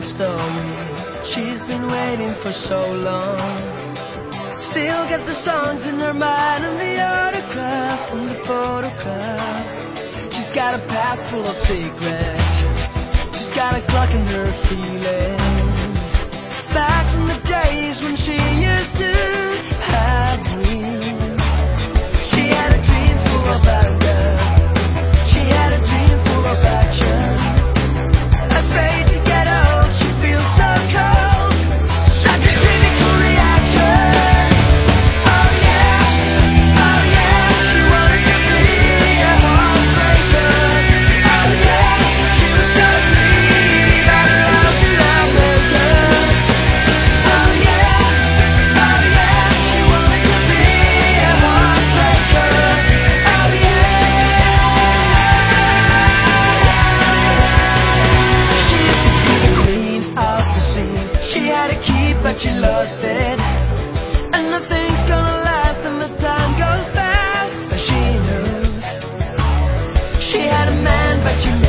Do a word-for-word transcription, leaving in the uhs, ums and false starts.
story she's been waiting for so long. Still get the songs in her mind and the autograph and the photograph. She's got a past full of secrets. She's got a clock in her feelings. Back from the days when she used to have wings. She had a dream full of anger. She had a dream full of action. Afraid to get old, she feels so cold. Such a critical reaction. Oh yeah, oh yeah, she wanted to be a heartbreaker. Oh yeah, she was so sweet, I love to love maker. Oh yeah, oh yeah, she wanted to be a heartbreaker. Oh yeah. She used to be the queen of the scene. She had a key, but she lost it. And nothing's gonna last, and the time goes fast. But she knows she had a man, but she